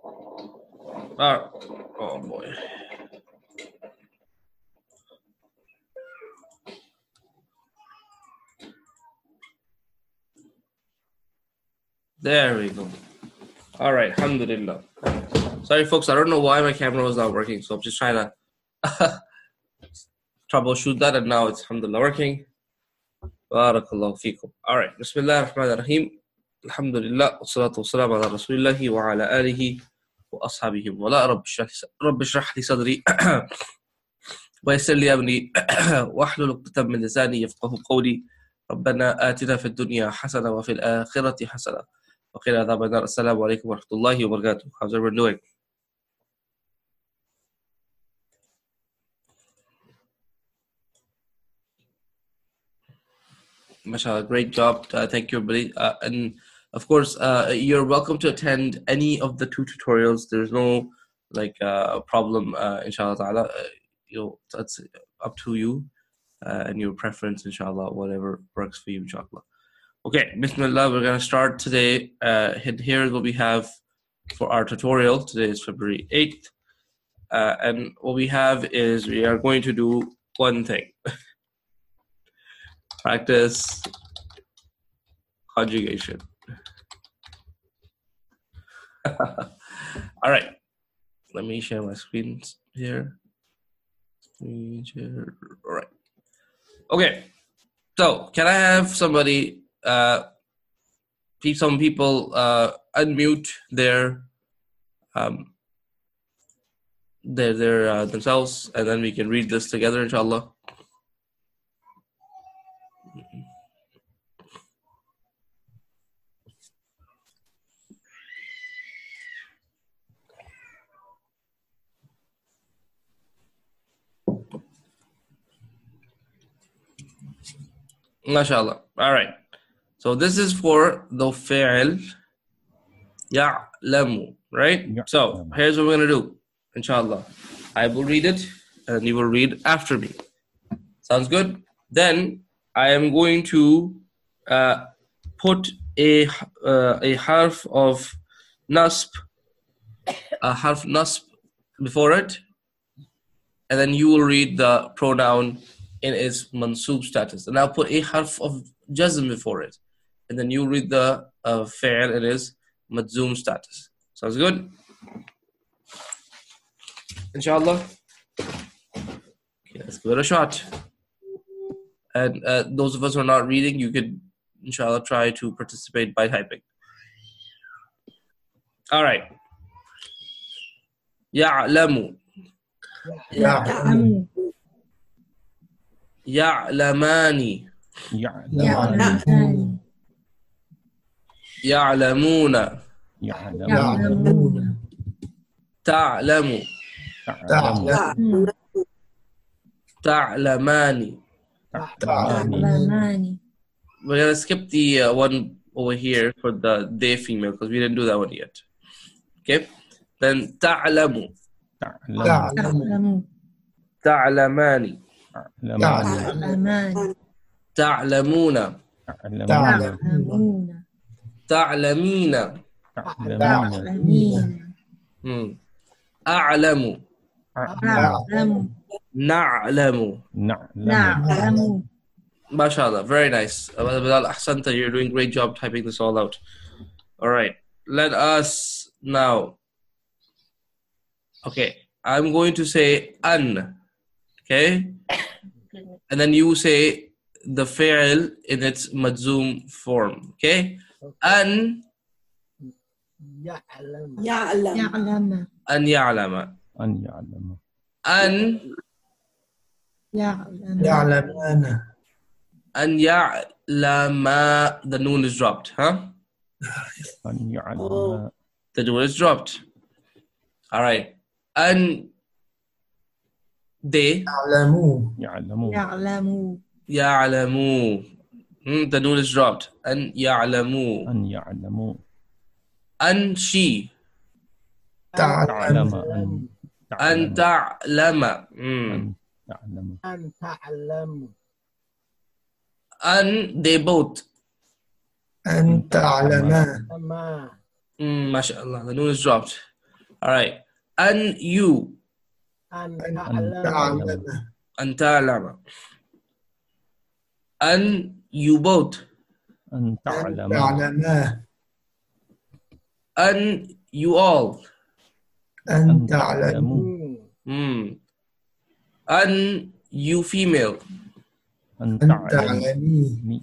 Oh boy. There we go. All right, alhamdulillah. Sorry, folks, I don't know why my camera was not working, so I'm just trying to troubleshoot that, and now it's alhamdulillah working. Barakallahu feekum. All right, Bismillah ar-Rahman ar-Rahim. Alhamdulillah, wassalatu wassalamu ala rasulillahi wa ala alihi wa ashabihi wa la rabbi shrah li sadri wa yassir li amri wahlul 'uqdatam min lisani yafqahu qawli. ربنا آتنا في الدنيا حسنة وفي الآخرة حسنة وقنا عذاب النار. السلام عليكم ورحمة الله وبركاته. How's everyone doing? MashaAllah, great job. Thank you, everybody. And of course, you're welcome to attend any of the 2 tutorials. There's no problem, inshallah ta'ala. That's up to you and your preference, inshallah, whatever works for you, inshallah. Okay, Bismillah, we're going to start today. Here's what we have for our tutorial. Today is February 8th. And what we have is we are going to do one thing. Practice conjugation. All right, let me share my screen here. Screen share. All right. Okay, so can I have somebody, some people unmute their themselves, and then we can read this together, inshallah. MashaAllah. All right. So this is for the fi'l ya'lamu, right? So here's what we're going to do, inshallah. I will read it and you will read after me. Sounds good? Then I am going to put a harf of nasb, before it, and then you will read the pronoun in its mansoob status. And I'll put a harf of jazm before it, and then you read the fi'l in its majzoom status. Sounds good? Inshallah. Okay, let's give it a shot. And those of us who are not reading, you could, inshallah, try to participate by typing. All right. Ya'lamu. يعلم Ya'lamani. يعلمان Ya'lamuna. يعلمون Ta'lamu. تعلم Ta'lamani. تعلمان We're going to skip the one over here for the they female because we didn't do that one yet. Okay? Then ta'lamu. تعلم Ta'lamani. تعلمان Ta'lamuna. تعلمون Ta'lamina. تعلمين A'lamu. أعلم Na'lamu. نعلم MashaAllah, very nice. Bilal Ahsanta, you're doing a great job typing this all out. All right, let us now. Okay, I'm going to say an. Okay, and then you say the fi'l in its majzoom form. Okay, an يعلم يعلم an ya'lama. An يعلم an ya'lama. The noon is dropped, huh? The noon is dropped. All right. An they يعلم ya'lamu. The noon is dropped. An ya'lamu. An she. تعلم An ta'lama. أن تعلم An they both. أن تعلما ما MashaAllah. The noon is dropped. All right. An you. أن أن تعلم تعلم An ta'lama. An you both. أن أن تعلما تعلما An you all. أن أن تعلموا تعلموا Hmm. An you female. أن أن تعلمي تعلمي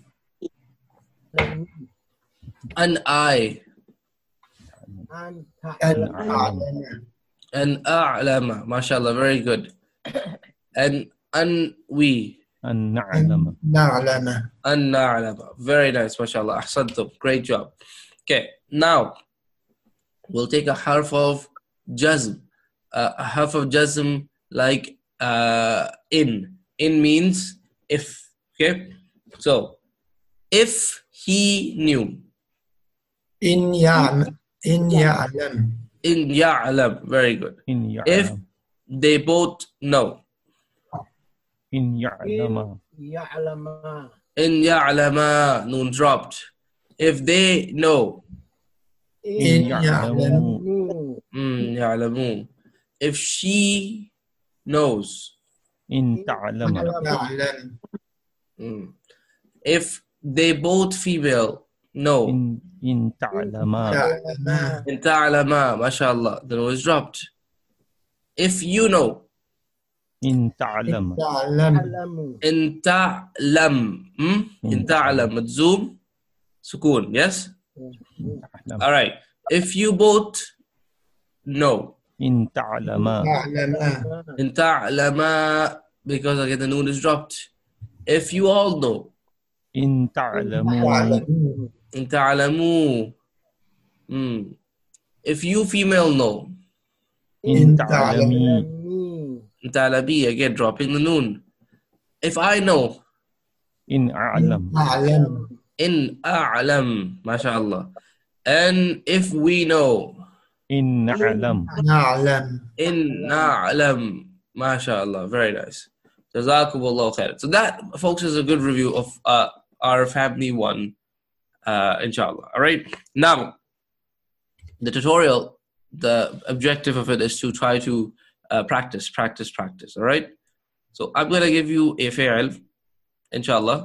An I. أن أن تعلم أعلم An a'lama. MashaAllah. Very good. And we. أن أن نعلم نعلم An na'lama. Very nice. MashaAllah. Ahsantum. Great job. Okay. Now, we'll take a harf of jazm. A harf of jazm like in. In means if. Okay. So, if he knew. إن يعلم إن يعلم In ya'lam. Very good. إن If يعلم they both know. إن يعلم إن يعلم In ya'lama. Noon dropped. If they know. إن إن يعلم يعلموا Ya'lamu. If she knows. إن تعلم تعلم Mm. If they both female know. إن تعلما تعلما In ta'lama. MashaAllah. The noon is dropped. If you know. إن تعلم تعلم تعلم In ta'lam. In ta'lam. Madzum. Sukun. Yes? تعلم Alright. If you both know. إن تعلما تعلما In ta'lama. Because again the noon is dropped. If you all know. إن تعلموا تعلموا In ta'lamu. If you female know. إن تعلمي تعلمي In ta'labi. Again dropping the noon. If I know. إن أعلم تعلم In a'lam. MashaAllah. And if we know. إن نعلم نعلم In na'lam. MashaAllah. Very nice. Jazakumullah khair. So that, folks, is a good review of our family one, inshallah. All right. Now, the tutorial, the objective of it is to try to practice. All right. So I'm going to give you a fi'l, inshallah.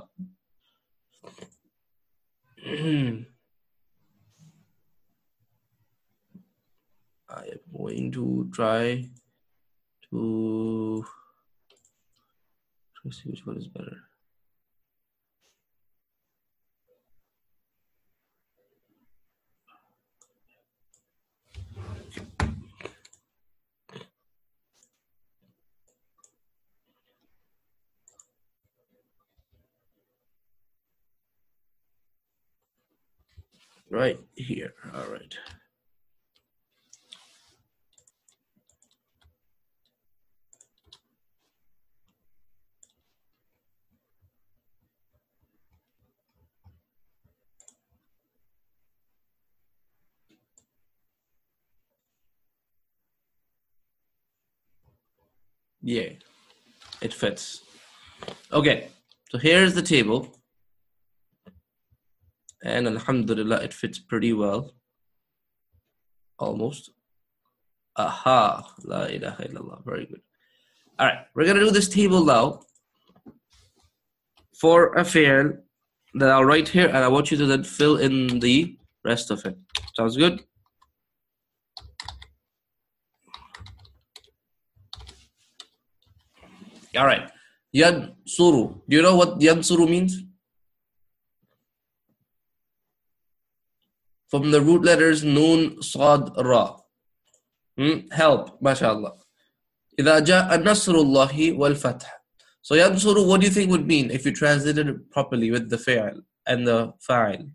I am going to try to see which one is better. Right here. All right. Yeah, it fits. Okay, so here's the table. And alhamdulillah, it fits pretty well. Almost. Aha, la ilaha illallah. Very good. All right, we're going to do this table now for a fi'l that I'll write here, and I want you to then fill in the rest of it. Sounds good? All right. Yansuru. Do you know what yansuru means? From the root letters Noon, Sad, Ra. Help, mashallah. إذا جاء نصر الله والفتح. So yansuru, what do you think would mean if you translated it properly with the fi'l and the fa'il?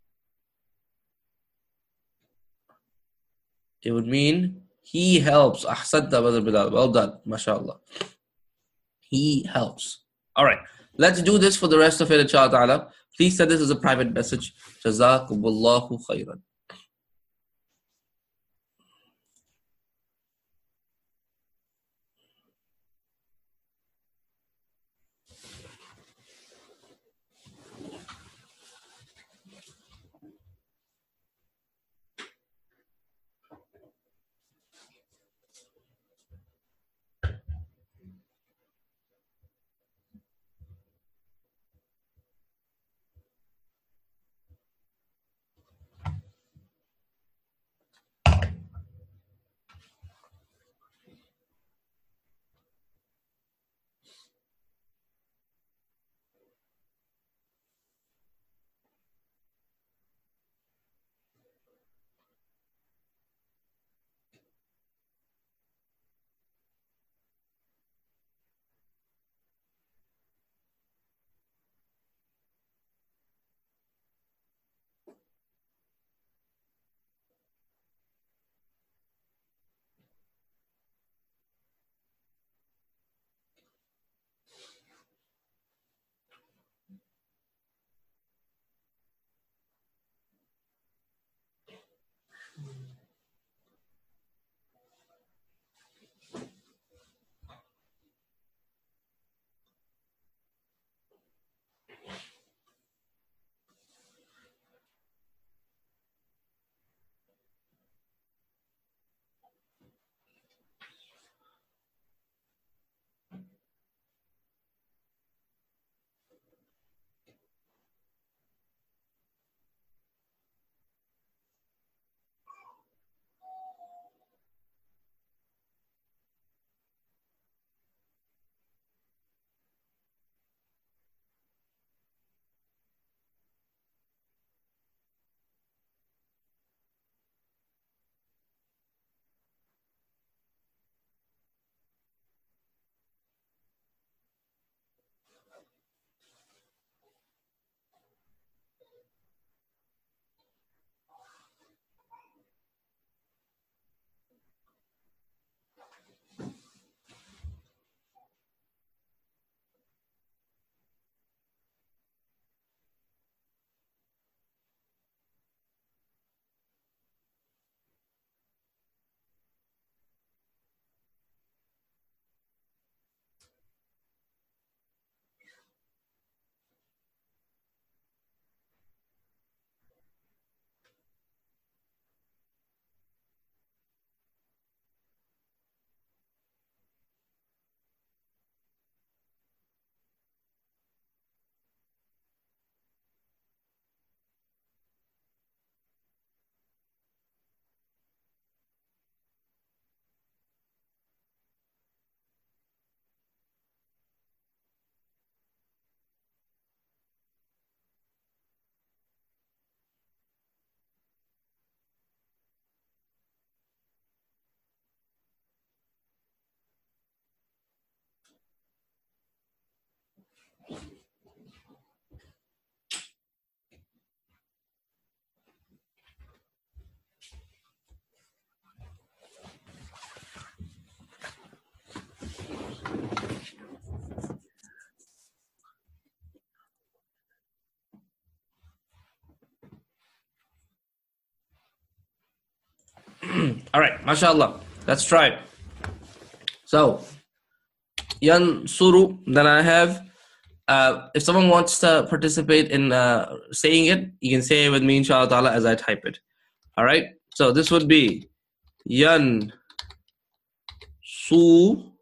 It would mean he helps. Ahsanta Brother Bilal. Well done, mashallah. He helps. All right, let's do this for the rest of it, inshallah ta'ala. Please send this as a private message. Jazakumullahu khairan. All right, mashallah. Let's try. So, yansuru. Then I have. If someone wants to participate in saying it, you can say it with me, inshallah ta'ala, as I type it. All right. So this would be yan su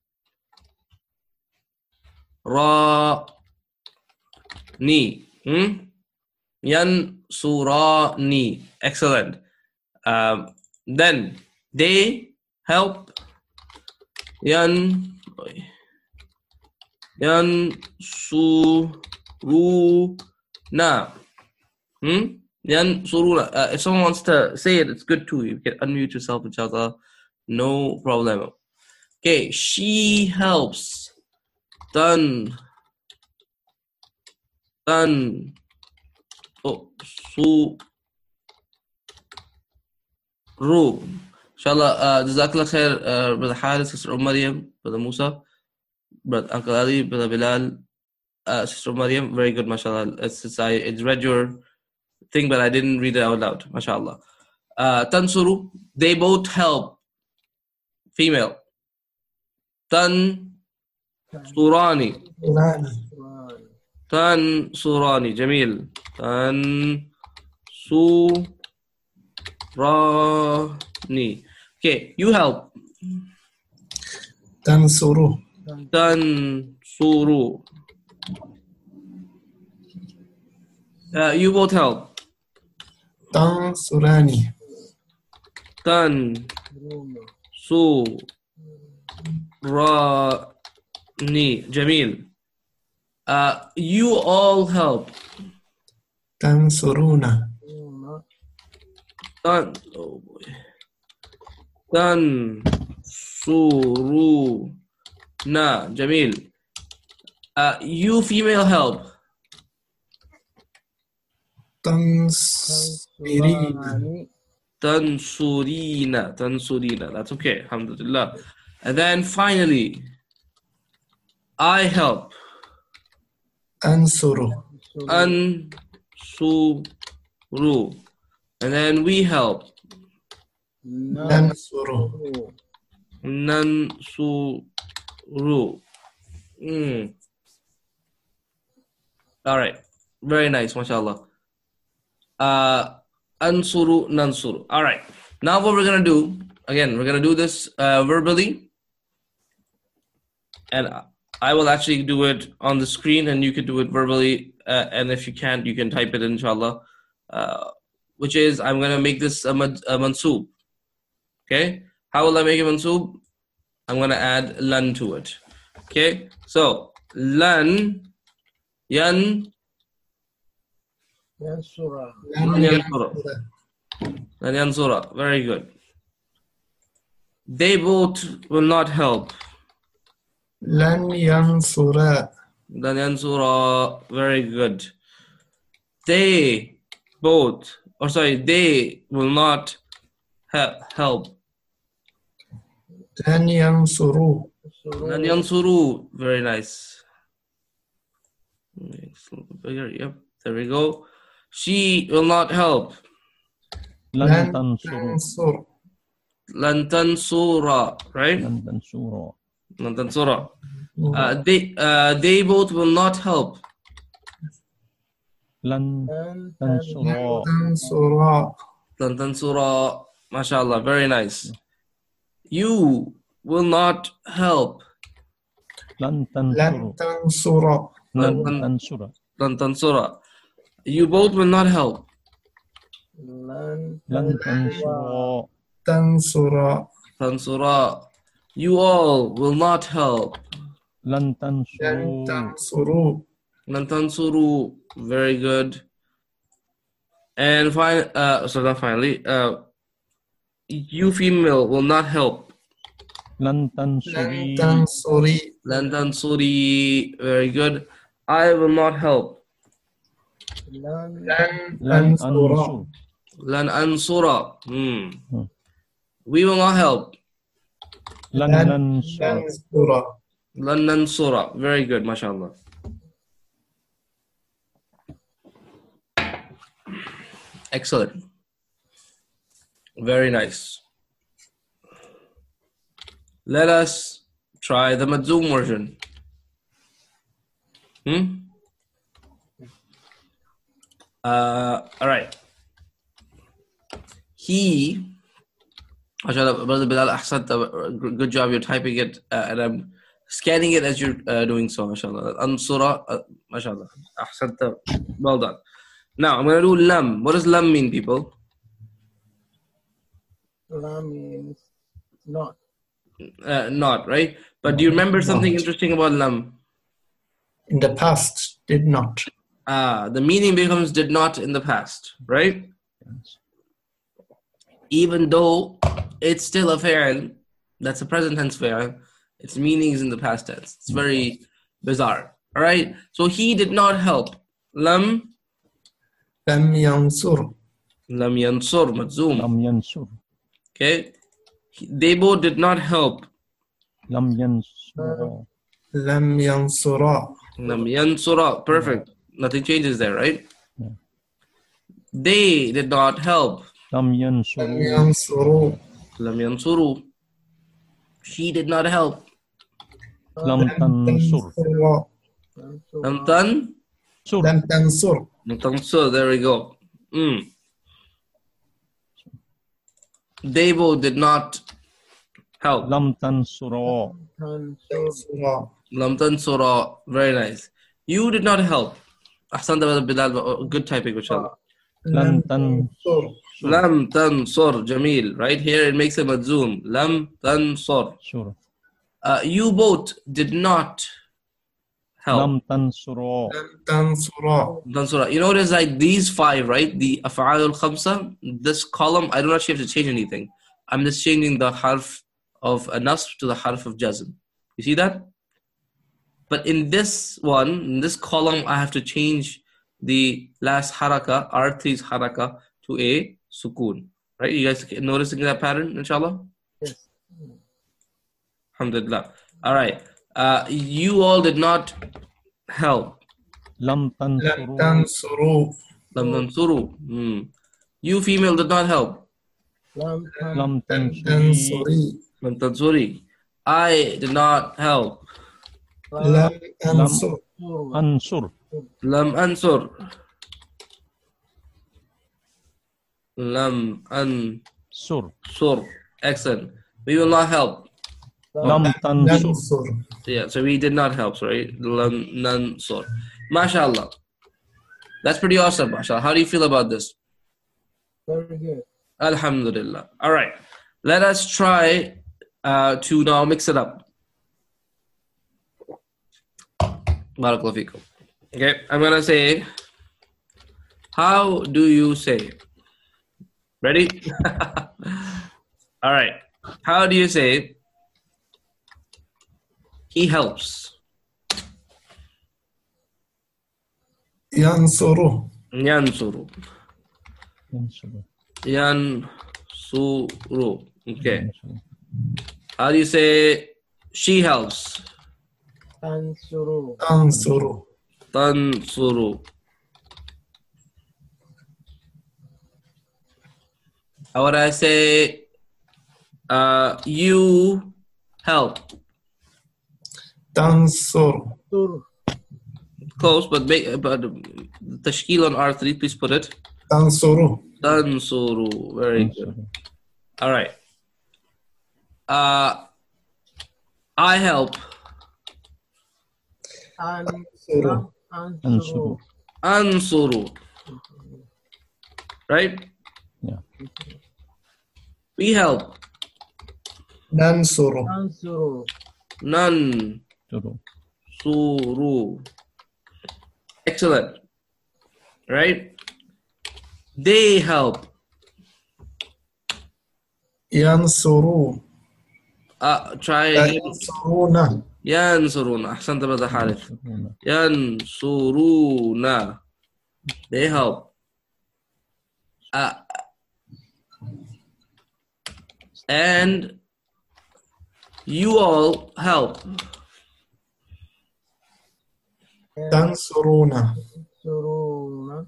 ra ni. Yan surah ni. Excellent. Then they help. Yan suruna. Yan suruna. If someone wants to say it, it's good too. You can unmute yourself, inshallah. No problem. Okay, she helps. Done. Oh, su. Ru. Inshallah, Jazakallah khair, Brother Haris, Sister Maryam, Brother Musa, Brother Uncle Ali, Brother Bilal, Sister Maryam. Very good, mashallah. I read your thing, but I didn't read it out loud, mashallah. Tansuru, they both help. Female. Tan surani. Tan surani. Jamil. Tan surani. Okay, you help. تنصروا Tansuru. You both help. تنصراني Tan su ra ni. Jamil. You all help. تنصرون Tan, oh boy. Tan suru na. Jamil. You female help. تنصرين Tansurina. That's okay. Alhamdulillah. And then finally, I help. أنصر Ansuru. And then we help. ننصر Nansuru. All right. Very nice, mashallah. Ansuru, nansuru. All right. Now what we're going to do, again, we're going to do this verbally. And I will actually do it on the screen and you can do it verbally. And if you can't, you can type it, inshallah. Which is, I'm going to make this a mansoob. Okay? How will I make a mansoob? I'm going to add lan to it. Okay? So, lan, yan, Yansura. lan yansura. Very good. They both will not help. لن ينصرا Lan yansura. Very good. They both, or sorry, they will not help. لن ينصروا Lan yansuru. Very nice. Make it a little bigger. Yep. There we go. She will not help. لن لن تنصروا تنصر Lan tansura. Right? لن تنصروا Lan tansura. They both will not help. لن تنصروا تنصرا Lan tansura. MashaAllah. Very nice. You will not help. لن لن تنصروا تنصرا لن تنصروا Lan tansura. You both will not help. Lan لن تنصروا تنصرا Tansura. You all will not help. لن لن تنصروا تنصروا Lan tansuru. Very good. And not finally, you female will not help. لن لن تنصري تنصري Lan tansuri. Very good. I will not help. Lan لن لن أنصرا أنصر Lan ansura. We will not help. لن لن ننصر ننصرا Lan nansura. Very good, mashallah. Excellent. Very nice. Let us try the Madzum version. All right. He, MashaAllah, Brother Bilal, good job. You're typing it, and I'm scanning it as you're doing so. MashaAllah. Ansura, MashaAllah. Ahsanta. Well done. Now I'm going to do lam. What does lam mean, people? Lam means not. Not, right? But do you remember something interesting about lam? In the past, did not. The meaning becomes did not in the past, right? Even though it's still a fi'l, that's a present tense fi'l, its meaning is in the past tense. It's very bizarre. All right? So he did not help. Lam لم ينصر. Madzum. لم ينصر. Okay? They both did not help. لم ينصر. لم ينصرا. Lam yansura. Perfect. Nothing changes there, right? Yeah. They did not help. لم لم ينصروا. ينصروا. Lam yansuru. She did not help. لم تنصر. تنصر. Lam tan. لم تنصر. So there we go. They both did not help. لم تنصروا. تنصرا. Lam tansura. Very nice. You did not help. Ahsan Bilal. Good typing, inshallah. لم تنصر. Lam tansur. Jamil. Right here it makes a madzum. Lam tansur. Sure. You both did not help. لم تنصروا. لم تنصرا. Tansura. You notice like these five, right? The af'al al-khamsa, this column, I don't actually have to change anything. I'm just changing the harf of a nasb to the harf of jazm. You see that? But in this one, in this column, I have to change the last haraka, R3's haraka, to a sukoon. Right? You guys noticing that pattern, inshallah? Yes. Alhamdulillah. All right. You all did not help. لم لم تنصروا. تنصروا. Lam tansuru. You female did not help. Lam لم لم تنصري. تنصري. Lam tansuri. I did not help. لم أنصر. أنصر. Lam ansur. Lam سر. ansur. Excellent. We will not help. لم تنصر. ننصر. Yeah, so we did not help, right? Lam nansur. MashaAllah. That's pretty awesome, MashaAllah. How do you feel about this? Very good. Alhamdulillah. All right. Let us try to now mix it up. Barakallahu feekum. Okay, I'm going to say, how do you say? Ready? All right. How do you say, he helps? ينصر. Yansuru. ينصر. Yansuru. Okay. How do you say, she helps? Tansuru. تنصر. Tansuru. How would I say, you help? تنصر. Tur. Close, but tashkil on R3, please put it. تنصر. Tansuru. Very good. All right. I help. تنصر. Ansuru. Ansuru. Right? Yeah. We help. ننصر. Tansuru. None. سر. Suru. Excellent. Right? They help. ينصروا. Try again. ينصرون. Yansuruna. Ahsanta Brother Harith. Yansuruna. They help. And you all help. تنصرون. Suruna.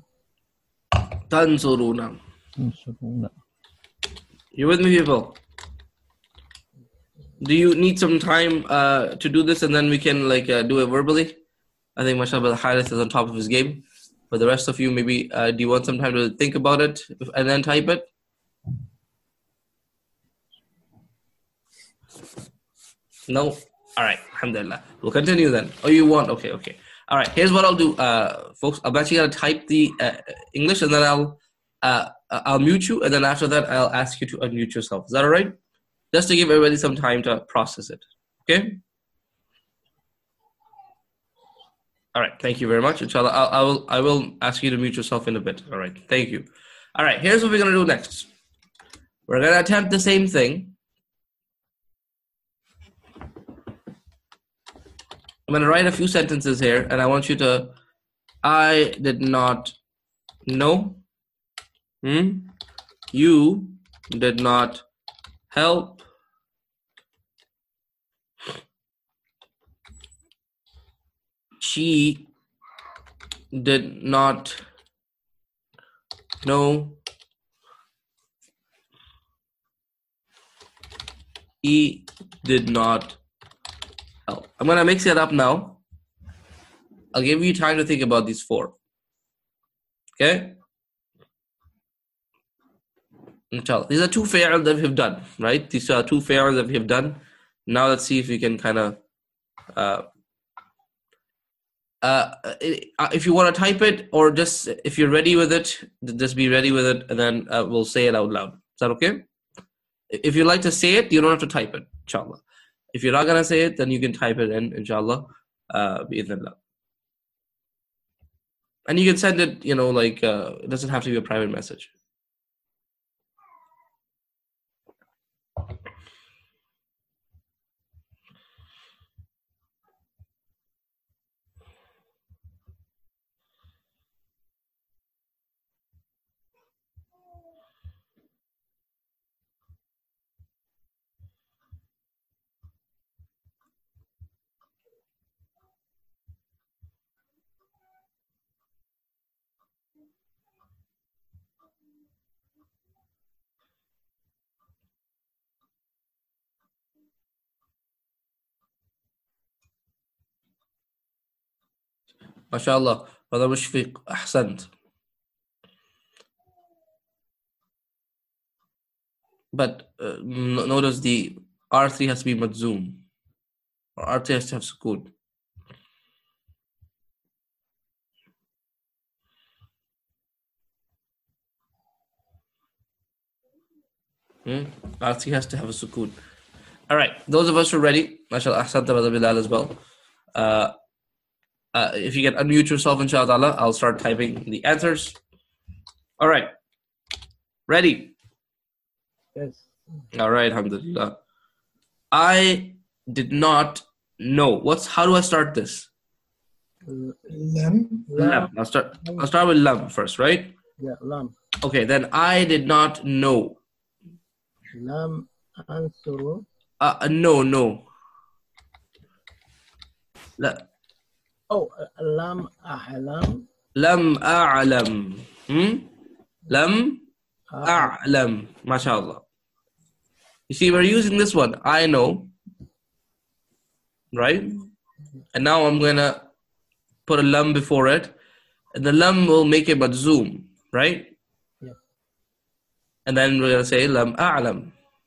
Tansuruna. ينصرون. You with me, people? Do you need some time to do this and then we can like do it verbally? I think mashallah Harith is on top of his game. For the rest of you, maybe do you want some time to think about it and then type it? No? All right. Alhamdulillah. We'll continue then. Oh, you want? Okay. All right. Here's what I'll do, folks. I'm actually going to type the English and then I'll mute you. And then after that, I'll ask you to unmute yourself. Is that all right? Just to give everybody some time to process it. Okay? All right. Thank you very much. Inshallah, I will ask you to mute yourself in a bit. All right. Thank you. All right. Here's what we're going to do next. We're going to attempt the same thing. I'm going to write a few sentences here, and I want you to, I did not know. You did not help. She did not know. He did not help. I'm going to mix it up now. I'll give you time to think about these four. Okay? Inshallah. These are two fi'al that we have done, right? These are two fi'al that we have done. Now let's see if we can kind of if you want to type it, or just if you're ready with it, just be ready with it, and then we'll say it out loud. Is that okay? If you like to say it, you don't have to type it, inshallah. If you're not going to say it, then you can type it in, inshallah, bi'idhnillah. And you can send it, like, it doesn't have to be a private message. MashaAllah. Brother Mushfiq, ahsant. But notice the R3 has to be madzum. Or R3 has to have sukoon. R3 has to have a sukoon. All right. Those of us who are ready, MashaAllah, ahsanta Brother Bilal as well. If you can unmute yourself, inshallah, I'll start typing the answers. All right. Ready? Yes. All right, alhamdulillah. I did not know. How do I start this? Lam. Lam. I'll start with lam first, right? Yeah, lam. Okay, then I did not know. Lam ansuru. No. Lam ahlam. Lam a'lam. Lam a'lam. MashaAllah. You see, we're using this one. I know. Right? And now I'm going to put a lam before it. And the lam will make it madzum. Right? Yeah. And then we're going to say lam a'lam.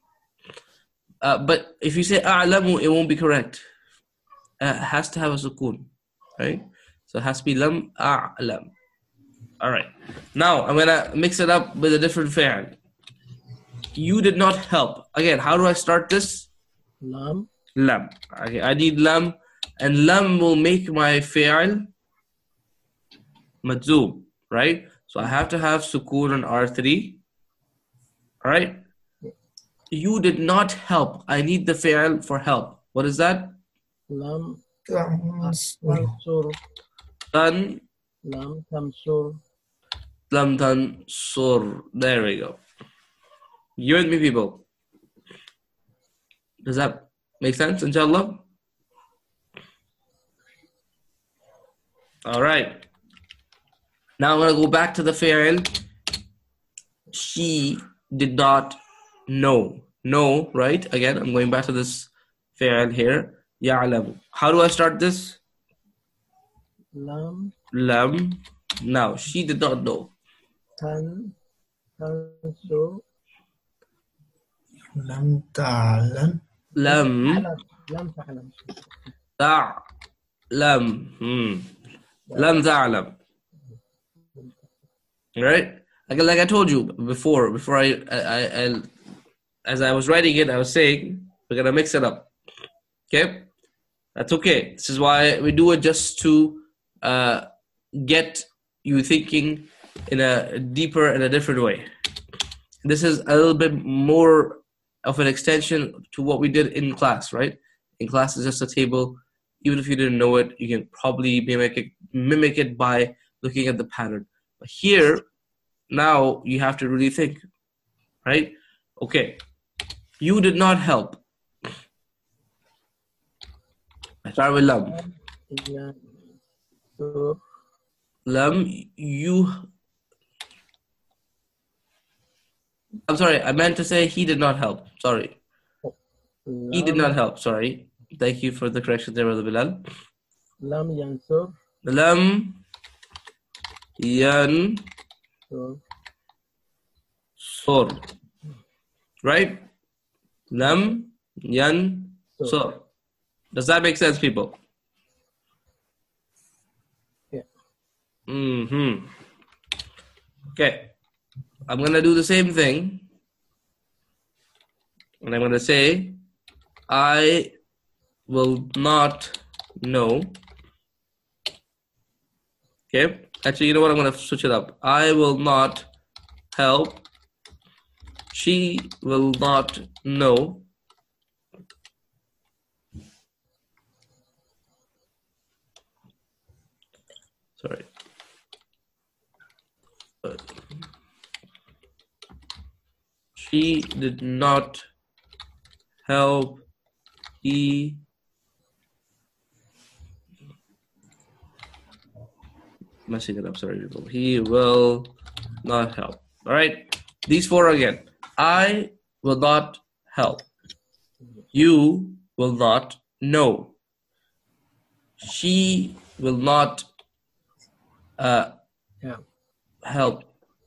But if you say a'lamu, it won't be correct. It has to have a sukoon. Right? So it has to be lam a'lam. All right. Now I'm going to mix it up with a different fi'al. You did not help. Again, how do I start this? Lam. Lam. Okay, I need lam. And lam will make my fi'al madzum. Right? So I have to have sukoon on R3. All right? You did not help. I need the fi'al for help. What is that? Lam Tansur. tansur. Tan. Lam tamsur. Lam tansur. There we go. You and me, people. Does that make sense, inshallah? All right. Now I'm going to go back to the fi'al. She did not know. No, right? Again, I'm going back to this فعل here. يعلم. How do I start this? لم Lam. Now, she did not know. تنصر لم تعلم لم لم تعلم تعلم. لم تعلم. Right? Like I told you before I as I was writing it, I was saying we're gonna mix it up. Okay? That's okay. This is why we do it, just to get you thinking in a deeper and a different way. This is a little bit more of an extension to what we did in class, right? In class, it's just a table. Even if you didn't know it, you can probably mimic it by looking at the pattern. But here, now you have to really think, right? Okay, you did not help. I start with lam. ينصر Lam, you. I'm sorry, I meant to say he did not help. Sorry. He did not help. Sorry. Thank you for the correction there, Brother Bilal. لم ينصر Lam yan sur. Right? Lam yan sur. Does that make sense, people? Yeah. Okay. I'm going to do the same thing. And I'm going to say, I will not know. Okay. Actually, you know what? I'm going to switch it up. I will not help. She will not know. Sorry. She did not help. He messing it up. Sorry, people. He will not help. All right. These four again. I will not help. You will not know. She will not help.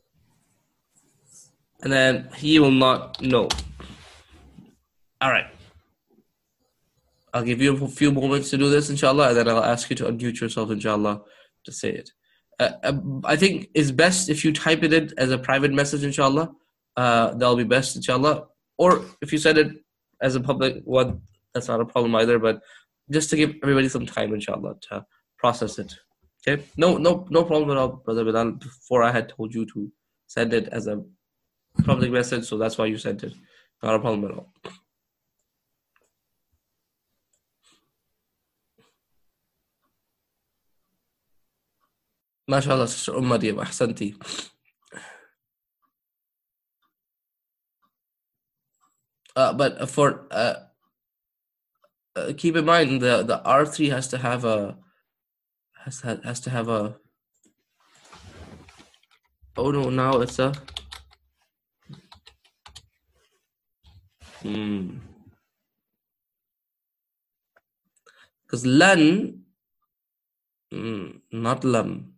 And then he will not know. All right. I'll give you a few moments to do this, inshallah, and then I'll ask you to unmute yourself, inshallah, to say it. I think it's best if you type it in as a private message, inshallah. That'll be best, inshallah. Or if you send it as a public one, that's not a problem either. But just to give everybody some time, inshallah, to process it. Okay? No problem at all, Brother Bilal. Before I had told you to send it as a public message, so that's why you sent it. Not a problem at all. MashaAllah, Sister Maryam, ahsanti. But for keep in mind the R3 has to have a oh no, now it's a because lan not lam.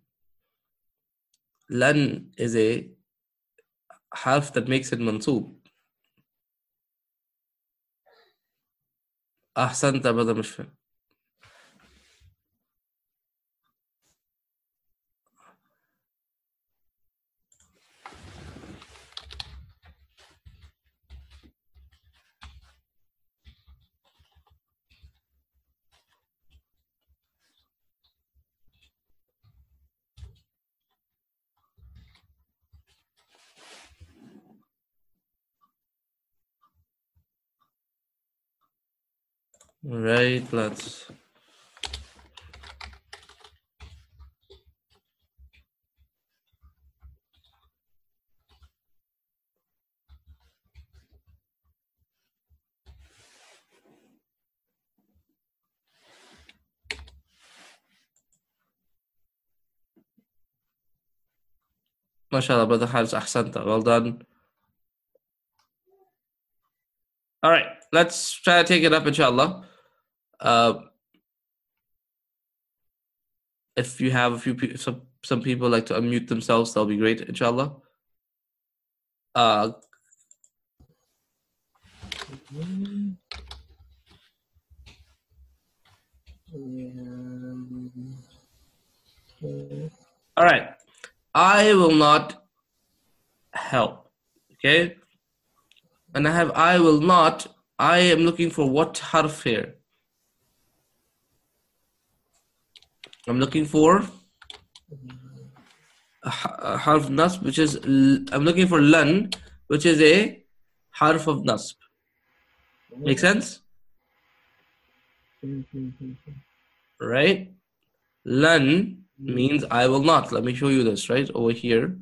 Lan is a harf that makes it mansoob. Ahsanta, brother Mushfiq. Right, let's. MashaAllah, brother Haris, ahsanta. Well done. All right. let's try to take it up, inshallah. If you have a few some people like to unmute themselves, that'll be great, inshallah. All right. I will not help. Okay. And I have I will not. I am looking for what harf here? I'm looking for a harf nasb, which is, I'm looking for lan, which is a harf of nasb. Make sense? Right? Lan means I will not. Let me show you this, right? Over here.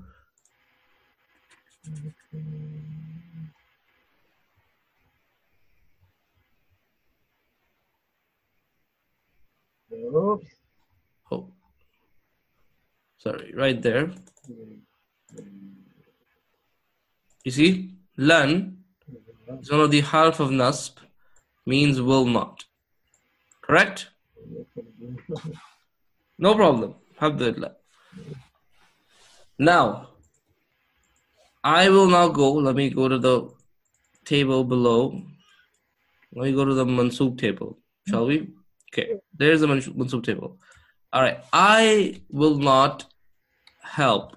Oops. Oh, sorry, right there. You see, lan is one of the harf of nasb, means will not. Correct? No problem. Alhamdulillah. Now, I will now go. Let me go to the table below. Let me go to the mansub table. Shall we? Okay, there's the mansub table. All right. I will not help.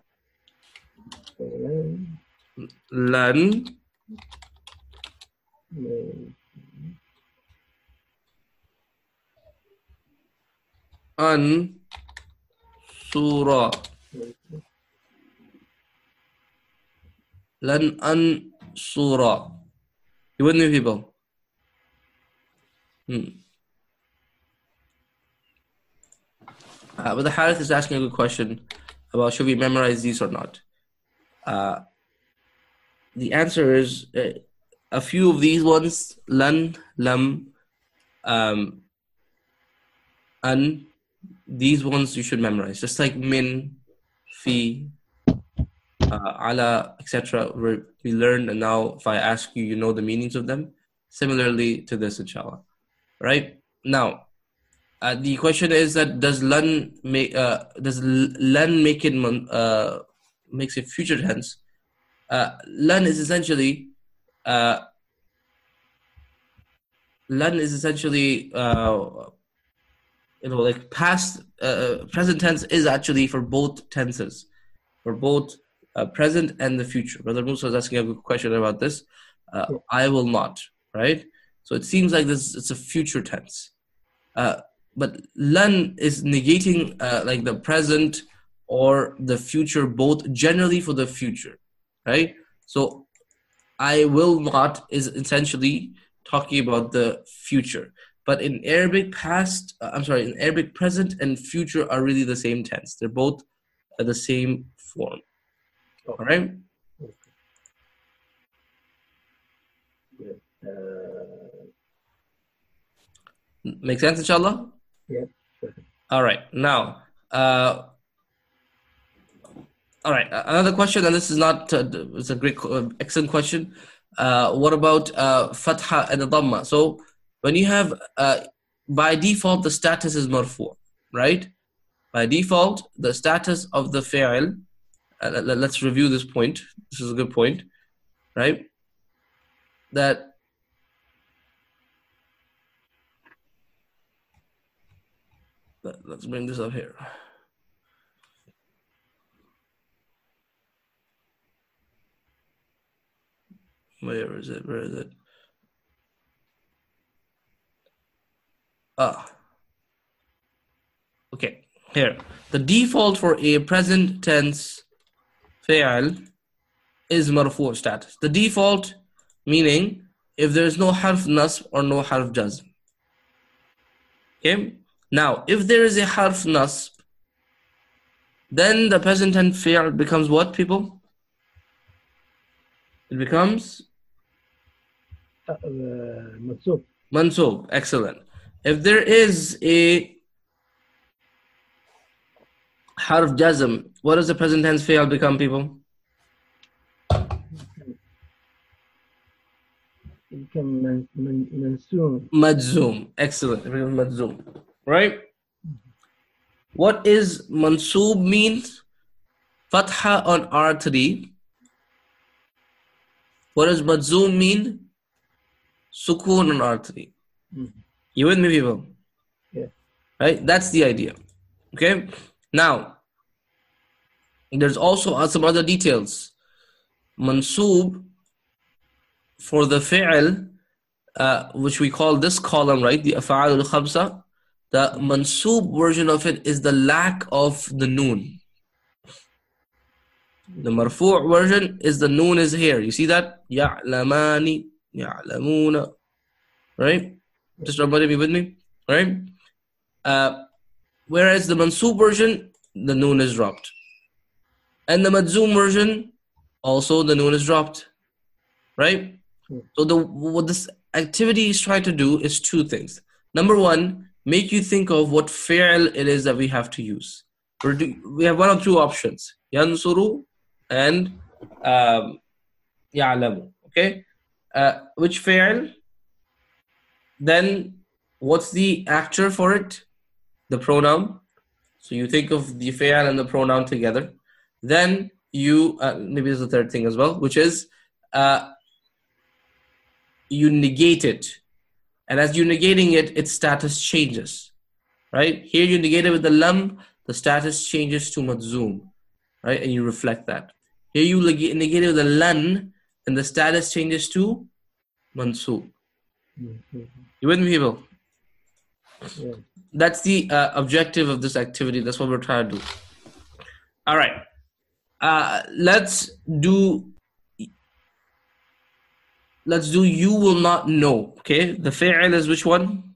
Lan ansura. Lan ansura. You with me, people? But the Harith is asking a good question about should we memorize these or not. The answer is a few of these ones, lan, lam, an, these ones you should memorize. Just like min, fi, ala, etc. We learned, and now if I ask you, you know the meanings of them. Similarly to this, inshallah. Right? Now, the question is that does lan make it makes it future tense? Lan is essentially like past, present tense is actually for both tenses, for both present and the future. Brother Musa is asking a good question about this. I will not, right? So it seems like it's a future tense. But lan is negating like the present or the future, both generally for the future, right? So I will not is essentially talking about the future. But in Arabic in Arabic present and future are really the same tense. They're both the same form. All right? Make sense, inshallah? Yeah. All right. Now, all right. Another question, and this is not, it's a great, excellent question. What about fatha and the dhamma? So when you have, by default, the status is marfu, right? By default, the status of the fi'l, let's review this point. This is a good point, right? Let's bring this up here. Where is it? Okay, here. The default for a present tense fi'al is marfu status. The default meaning if there is no harf nasb or no harf jazm. Okay? Now, if there is a harf nasb, then the present tense fi'al becomes what, people? It becomes mansub. Mansub. Excellent. If there is a harf jazm, what does the present tense fi'al become, people? become منسوب. Majzoom. Excellent. Majzoom. Right? What is mansoob means? Fatha on R3. What does majzoom mean? Sukoon on R3. You with me, people? Yeah. Right? That's the idea. Okay? Now, there's also some other details. Mansoob for the fi'l, which we call this column, right? The af'al al-khamsa. The mansoob version of it is the lack of the noon. The marfu' version is the noon is here. You see that? Ya'lamani, ya'lamuna. Right? Just everybody be with me? Right? Whereas the mansoob version, the noon is dropped. And the majzoom version, also the noon is dropped. Right? So what this activity is trying to do is two things. Number one, make you think of what fi'l it is that we have to use. We have one of two options. Yansuru and ya'lamu. Okay? Which fi'l? Then what's the actor for it? The pronoun. So you think of the fi'l and the pronoun together. Then you, maybe there's a third thing as well, which is you negate it. And as you're negating it, its status changes. Right? Here you negate it with the lam, the status changes to majzoom. Right? And you reflect that. Here you negate it with the lan, and the status changes to mansoob. You with me, people? Yeah. That's the objective of this activity. That's what we're trying to do. All right. Let's do you will not know. Okay. The fi'l is which one?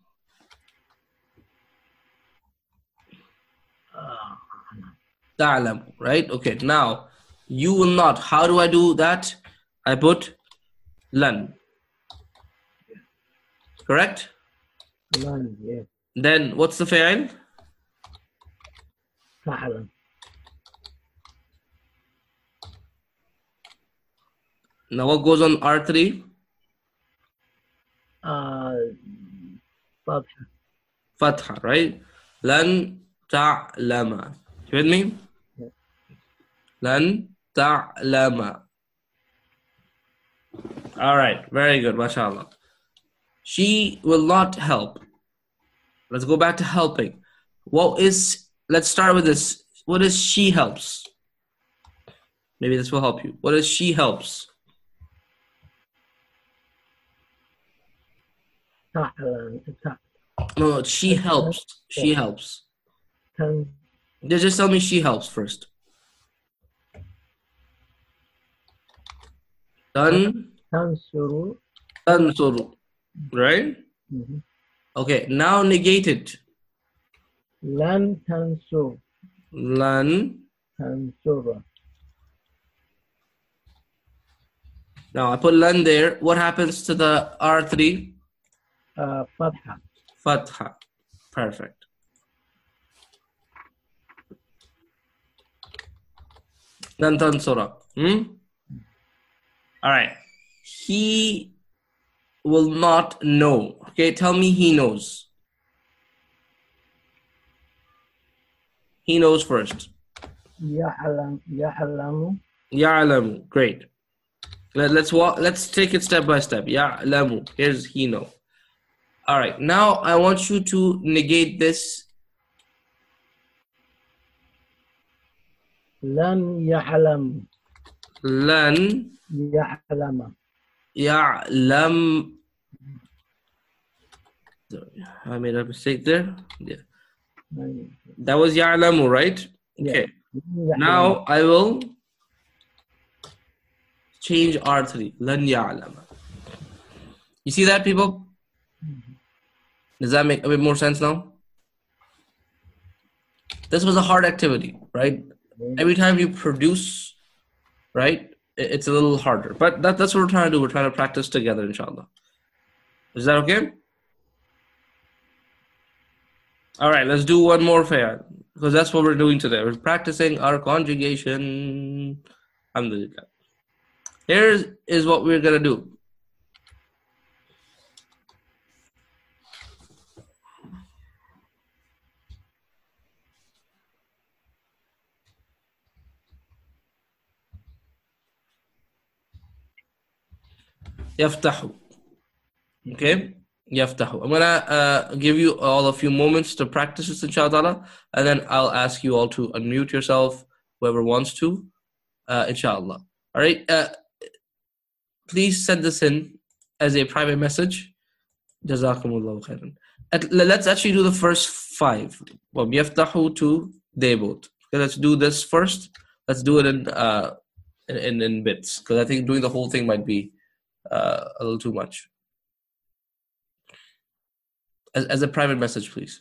Ta'lam. Right. Okay. Now you will not. How do I do that? I put lan. Correct? Lan, yeah. Then what's the fi'l? فعلا. Now what goes on R3? فتحة. Fatha, right? Lan ta'lama. You with me? Yeah. Lan ta'lama. All right, very good, mashallah. She will not help. Let's go back to helping. Let's start with this. What is she helps? Maybe this will help you. What is she helps? تعلم. No, she helps. She helps. Just tell me she helps first. تنصر. Tansuru. Right? Mhm. Okay, now negate it. لن تنصر. Lan. تنصر. Now I put lan there. What happens to the R3? فتحة. Fatha. Perfect. Lan tansura. All right. He will not know. Okay, tell me he knows. He knows first. يعلم. يعلم. Ya'lamu. Great. Let's take it step by step. Ya'lamu. Here's he know. All right. Now I want you to negate this. لن يعلم. Lan يعلم. ya'lam. I made a mistake there. Yeah. That was ya'lamu, right? Okay. يعلم. Now I will change R3. Lan ya'lama. You see that, people? Does that make a bit more sense now? This was a hard activity, right? Every time you produce, right, it's a little harder. But that's what we're trying to do. We're trying to practice together, inshallah. Is that okay? All right, let's do one more fair, because that's what we're doing today. We're practicing our conjugation. Alhamdulillah. Here is what we're going to do. يفتح. Okay, يفتح. I'm gonna give you all a few moments to practice this, inshallah, and then I'll ask you all to unmute yourself, whoever wants to, inshallah. All right. Please send this in as a private message. Jazakumullahu khairan. Let's actually do the first 5. Well, يفتح to they both. Okay, let's do this first. Let's do it in bits, because I think doing the whole thing might be a little too much. As a private message, please.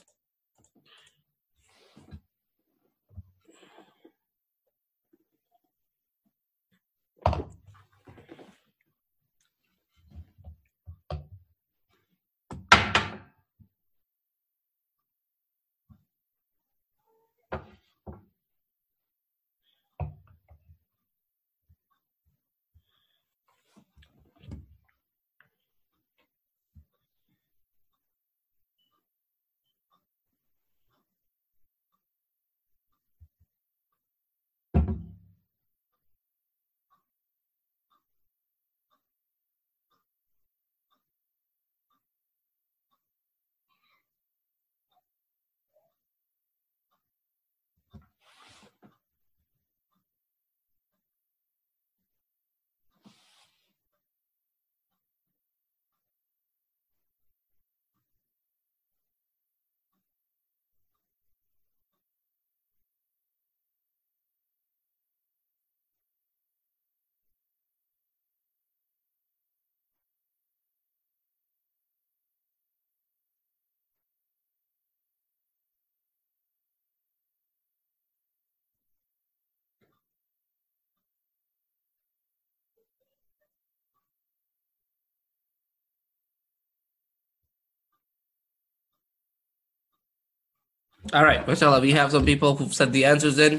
All right, mashallah, we have some people who've sent the answers in.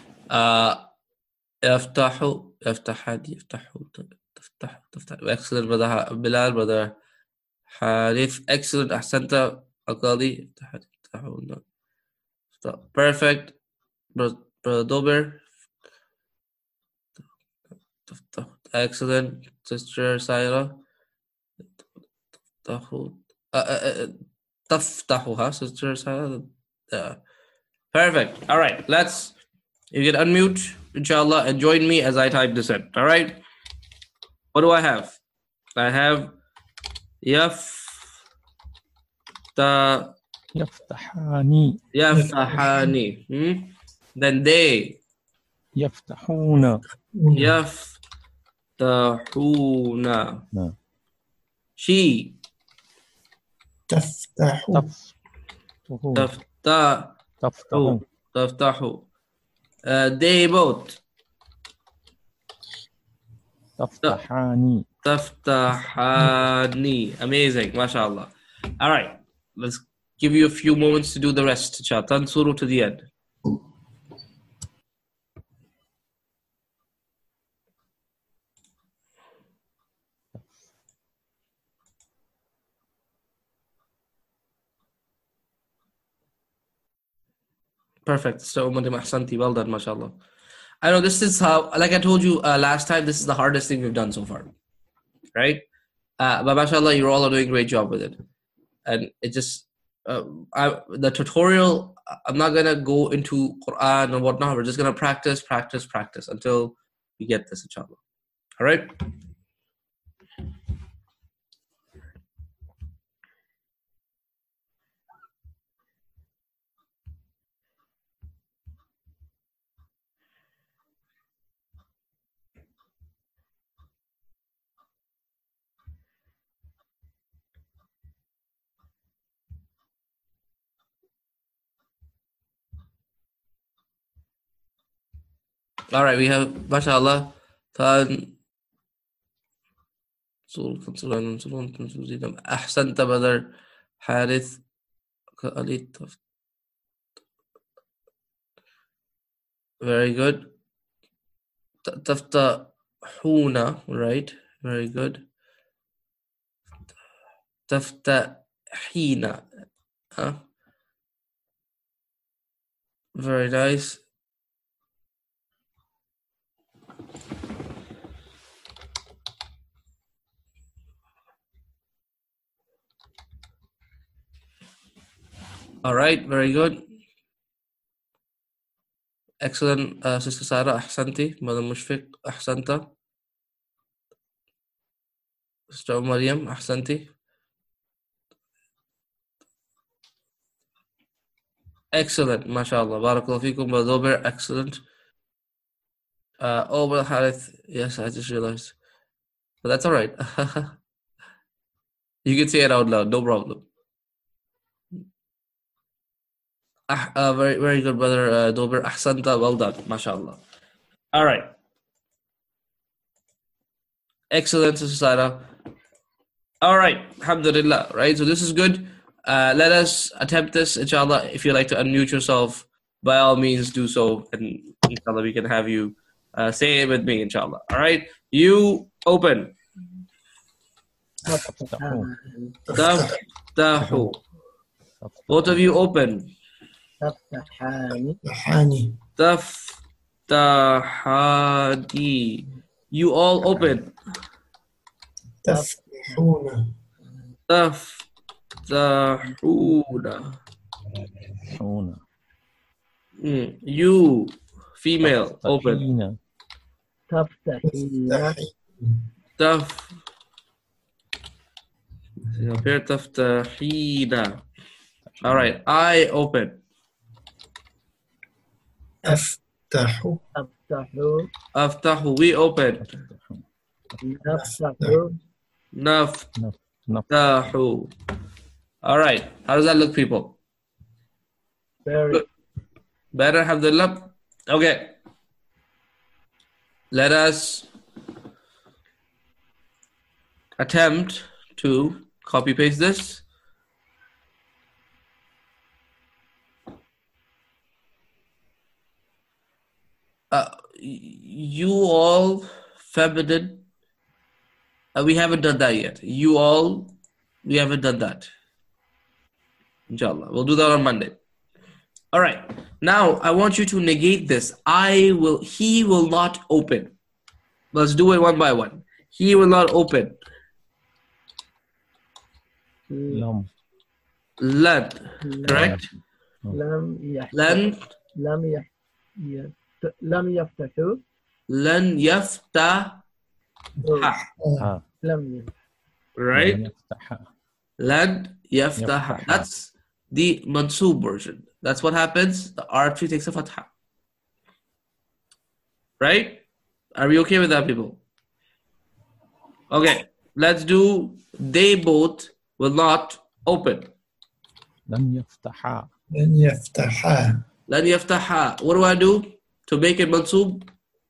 يفتح يفتحان تفتح. Excellent, brother Bilal, brother Harith. Excellent, أحسنت القاضي. يفتحون. Perfect, brother Dober. Excellent, sister Saira. تفتحها, sister Saira. Perfect. All right, you can unmute, inshallah, and join me as I type this in. All right. What do I have? I have يفتحان يفتحاني. Then they. يفتحون يفتحون. نعم. She. تفتح تفتحون تفتح. They both. تفتحان تفتحاني. Amazing, mashallah. All right, let's give you a few moments to do the rest. Tansuru to the end. Perfect. So, Ahsanti, well done, mashallah. I know this is how, like I told you last time, this is the hardest thing we've done so far, right? But mashallah, you all are doing a great job with it. And it just, the tutorial, I'm not going to go into Quran and whatnot. We're just going to practice until we get this, inshallah. All right? All right, we have, mashallah, أحسنت brother Harith. Very good. تفتحون, right? Very good. تفتحين. Very nice. All right, very good. Excellent, Sister Sarah. Ahsanti. Mother Mushfiq. Ahsanta. Sister Maryam. Ahsanti. Excellent. MashaAllah. Barakallahu feekum. Brother Zobair. Excellent. Brother Harith. Yes, I just realized. But that's all right. You can say it out loud. No problem. Very, very good, Brother Dober. Ahsanta. Well done. MashaAllah. All right. Excellent, Sister Sarah. All right. Alhamdulillah. Right. So this is good. Let us attempt this, inshallah. If you'd like to unmute yourself, by all means do so. And inshallah, we can have you say it with me, inshallah. All right. You open. تفتحون Taftahu. Both of you open. تفتحان تفتحان Taftahani. You all open. تفتحون Taftahuna. حون You, female, open. تفتحين تفتحين Taf. Up here, Taftahina. All right, I open. أفتح تفتح Aftahu, we open. نفتح Naftahu. All right, how does that look, people? very Good. Better, alhamdulillah. Okay. Let us attempt to copy paste this. You all feminine. We haven't done that yet. You all, we haven't done that. Inshallah. We'll do that on Monday. All right. Now, I want you to negate this. He will not open. Let's do it one by one. He will not open. لم Lan. Correct? لم يح Lan. لم يح لم يفتحوا Lan yafta. ها لم يفتحوا Right? لم يفتحها Lan yaftaha. Yaftaha. That's the mansoob version. That's what happens. The archery takes a fatha. Right? Are we okay with that, people? Okay. Let's do they both will not open. لم يفتحها لن يفتحا Lan yaftaha. What do I do to make it mansoob?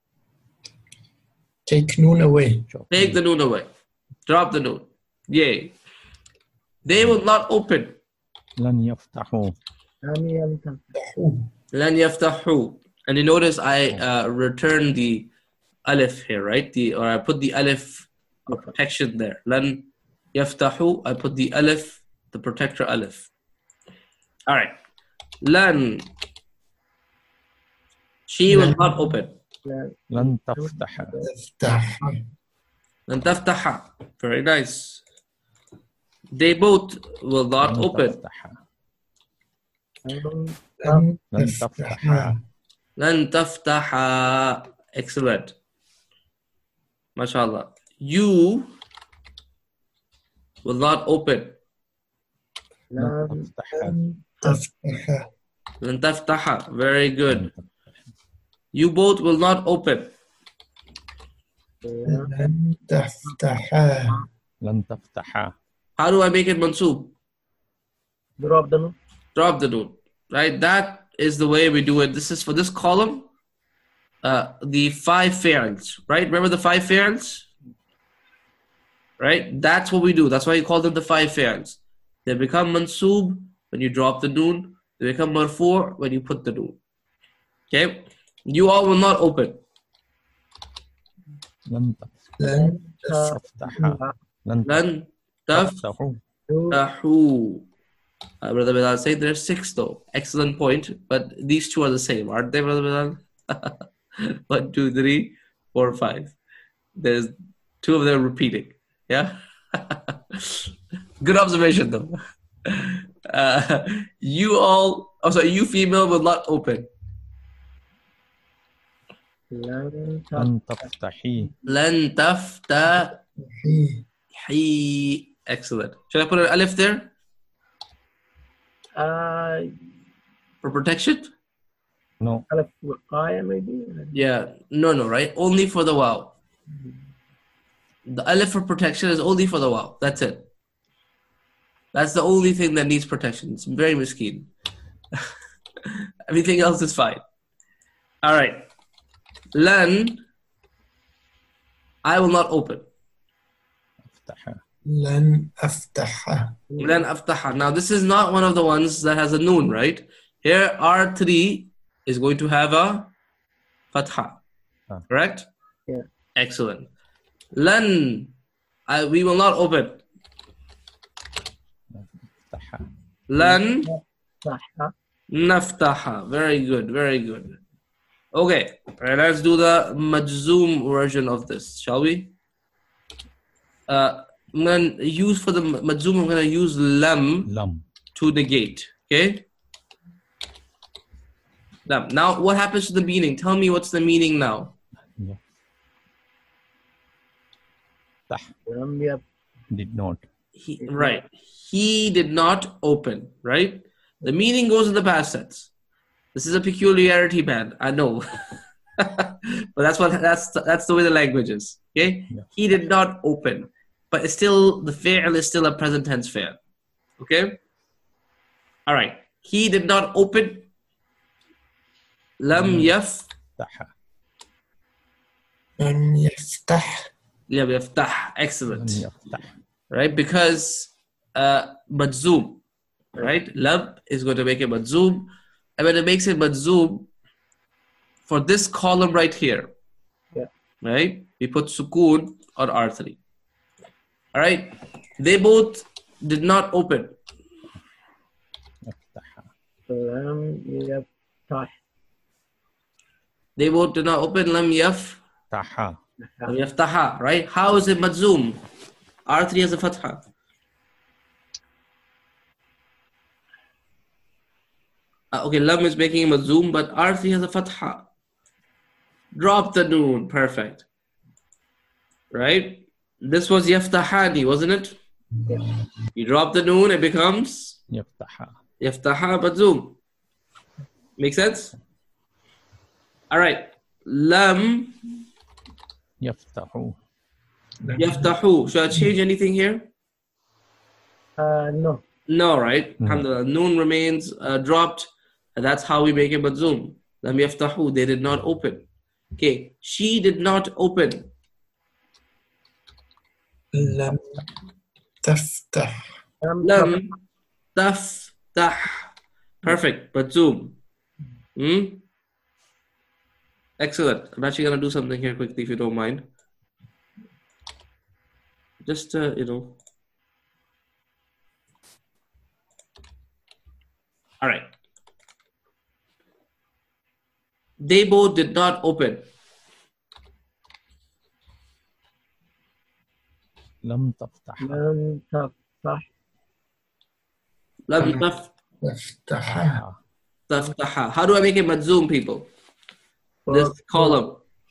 take noon away Take the noon away. Drop the noon. Yay. They will not open. لن يفتحوا لم يفتحوا Lan yaftahu. And you notice I return the alif here, right? Or I put the alif of protection there. Lan yaftahu. I put the alif, the protector alif. All right. Lan. She will not open. لن تفتح تفتح Lan taftaha. Very nice. They both will not لن open. تفتح لم لن لن تفتحا تفتحها Lan taftaha. Excellent. MashaAllah. You will not open. لن لم تفتحها تفتحا Lan taftaha. Very good. You both will not open. لن تفتحا لن تفتحها How do I make it mansoob? drop the note Drop the noon. Right? That is the way we do it. This is for this column. The 5 fi'ls. Right? Remember the 5 fi'ls? Right? That's what we do. That's why you call them the 5 fi'ls. They become mansoob when you drop the noon. They become marfu' when you put the noon. Okay? You all will not open. لن لن تفتحها لن Lan تفتحوا taftahu. Brother Bilal said there's 6 though. Excellent point. But these 2 are the same, aren't they, Brother Bilal? 1, 2, 3, 4, 5. There's 2 of them repeating. Yeah? Good observation though. You all, oh sorry, you female will not open. لن لن تفتحي لن تفتحي. He. Excellent. Should I put an alif there for protection? no ألف وقاية maybe. Yeah. No, right? Only for the waw. The alif for protection is only for the waw. That's it. That's the only thing that needs protection. It's very miskeen. Everything else is fine. All right. Lan, I will not open. أفتح لن أفتح. Lan aftaha. Now this is not one of the ones that has a noon, right? Here R3 is going to have a fatha. Correct? Yeah. Excellent. Lan, we will not open. أفتح Lan صح. naftaha. Very good, very good. Okay, all right, let's do the majzoom version of this, shall we? I'm going to use for the majzoom, I'm going to use lam لم to negate, okay? Lam. Now, what happens to the meaning? Tell me what's the meaning now. يفتح لم يفتح. did not Right. He did not open, right? The meaning goes in the past tense. This is a peculiarity, man. I know. But that's the way the language is. Okay? Yeah. He did not open. But it's still, the fi'l is still a present tense fi'l. Okay? Alright. He did not open. Lam yaf. فتح لم يفتح. Lam yaftah. Excellent. لم يفتح Right? Because madzoom, right? Lam is going to make it madzoom. And when it makes it madzoom, for this column right here, Yeah. right? We put sukoon on R3. All right? They both did not open. يفتح لم يفتح. They both did not open. Lam فتح yaftaha, right? How is it madzoom? R3 has a fatha. Okay, lam is making him a zoom, but R3 has a fatha. Drop the noon. Perfect. Right? This was yaftahani, wasn't it? Yeah. You drop the noon, it becomes يفتح yaftaha but zoom. Make sense? All right. Lam يفتح yaftahu. Should I change anything here? No. No, right? No. Alhamdulillah. Noon remains dropped. And that's how we make it madzoom. Lam yaftahu. They did not open. Okay. She did not open. لم تفتح. Lam taftah. Perfect. Madzoom. Excellent. I'm actually going to do something here quickly if you don't mind. Just, All right. They both did not open. لم تفتح لم تفتح. Lam تفتح. taftaha. How do I make it madzoom, people? This column.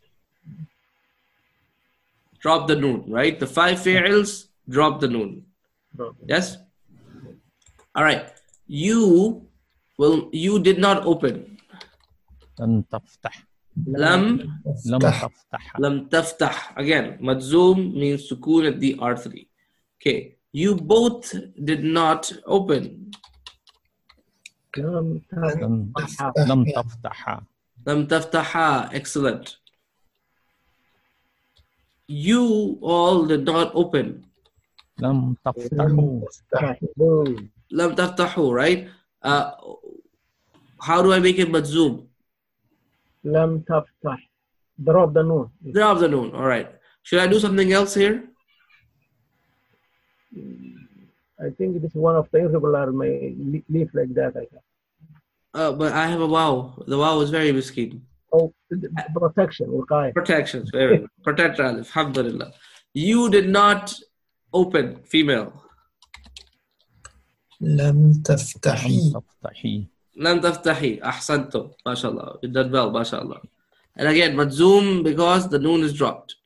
Drop the noon, right? The 5 fi'ils, drop the noon. Yes? All right. You did not open. لن تفتح Lam لم تفتح lam taftah. Again, madzoom means sukoon at the R3. Okay. You both did not open. لم تفتح. لم تفتح Lam taftaha. Excellent. You all did not open. لم تفتحوا تفتحوا. Lam taftahu, right? How do I make it madzoom? لم تفتح. Drop the noon. Drop the noon. All right. Should I do something else here? I think it is one of the irregular may leave like that. I guess. But I have a wow. The wow is very miskin. Oh, protection. وقاية. Protection. Very good. Protect Alif. Alhamdulillah. You did not open, female. لم تفتحي لم تفتحي لم تفتحي. أحسنتم. MashaAllah. You did well. MashaAllah. And again, مجزوم because the noon is dropped.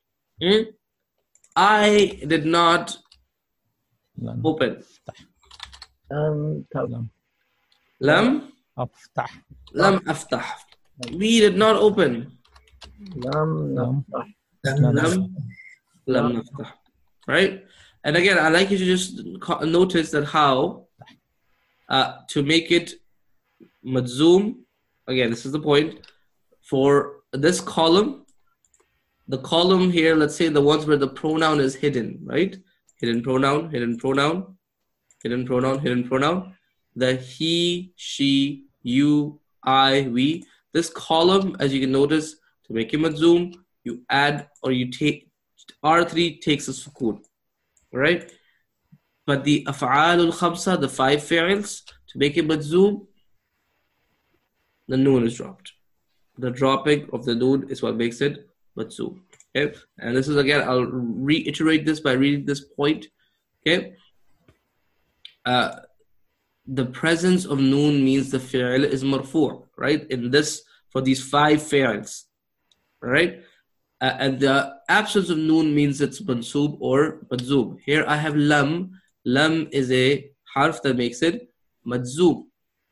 I did not لم open. أفتح لم لم لم أفتح لم أفتح. We did not open. لم لم نفتح لم لم لم نفتح. Right? And again, I like you to just notice that how to make it مجزوم. Again, this is the point. For this column, the column here, let's say the ones where the pronoun is hidden, right? Hidden pronoun, hidden pronoun, hidden pronoun, hidden pronoun. The he, she, you, I, we. This column, as you can notice, to make it madzum, you add or you take R3 takes a sukoon, right? But the af'alul khamsa, the 5 fi'ils, to make it madzum, the noon is dropped. The dropping of the noon is what makes it madzum. Okay, and this is again, I'll reiterate this by reading this point. Okay, the presence of noon means the fi'il is marfu', right? In this, for these 5 fi'ils, right? And the absence of noon means it's mansub or madzum. Here I have lam. Lam is a harf that makes it madzum.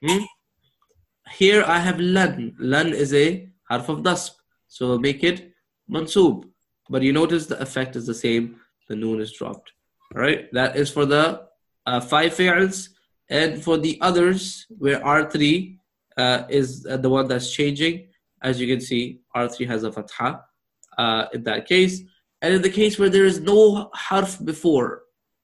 Here I have lan. Lan is a harf of dasb, so we'll make it mansub. But you notice the effect is the same. The noon is dropped. All right, that is for the 5 fi'ils. And for the others, where R3 is the one that's changing, as you can see, R3 has a fatha in that case. And in the case where there is no harf before,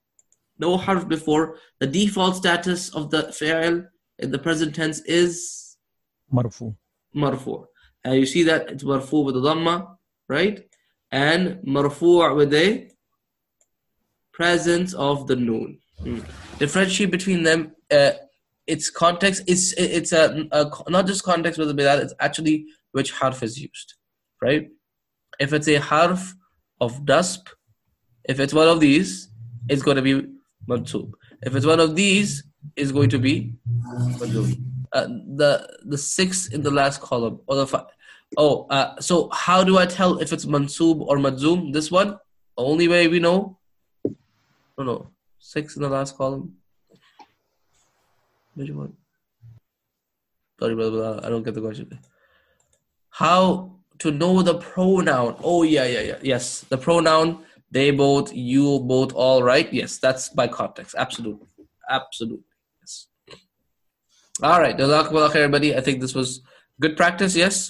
the default status of the fi'il in the present tense is مرفوع marfu'. And you see that it's marfu' with the dhamma, right? And marfu' with the presence of the noon. Differentiate between them. Its context is it's not just context with the bilal, it's actually which harf is used, right? If it's a harf of dasb, if it's one of these, it's going to be mansub. If it's one of these, it's going to be mansub. The 6 in the last column, or the 5. So how do I tell if it's mansub or madzum? This one, the only way we know. No, 6 in the last column. Which one? Sorry, blah, blah, blah. I don't get the question. How to know the pronoun? Oh, yeah. Yes, the pronoun. They both, you both, all, right? Yes, that's by context. Absolutely. Yes. All right. Jazakumullah khair, everybody. I think this was good practice. Yes.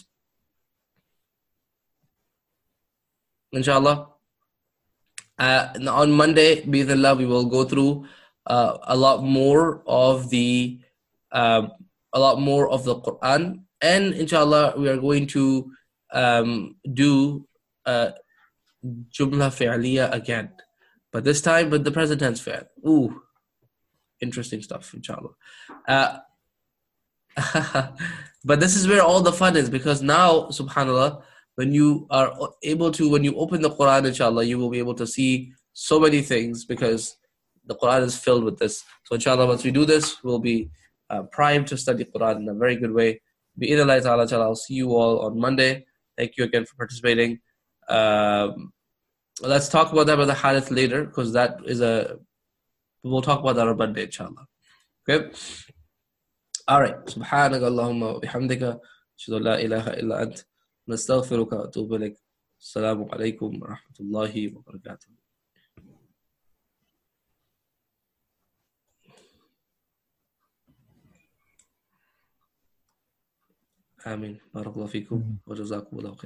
Inshallah. On Monday, bi'idhnillah, we will go through a lot more of the Quran, and inshallah we are going to do jumla fi'liya again, but this time with the present tense fi'l. Ooh, interesting stuff, inshallah. But this is where all the fun is, because now, subhanallah, when you open the Quran, inshallah, you will be able to see so many things, because the Quran is filled with this. So inshallah, once we do this, we'll be primed to study Quran in a very good way. Bi'idhnillah ta'ala, I'll see you all on Monday. Thank you again for participating. Let's talk about that with the hadith later, because that is we'll talk about that on Monday, inshallah. Okay? All right. Subhanaka Allahumma wa bihamdika. Ashhadu an la ilaha illa ant. Nastaghfiruka wa atubu ilaik. Assalamu alaikum wa rahmatullahi wa barakatuh. آمين. بارك الله فيكم وجزاكم الله خير.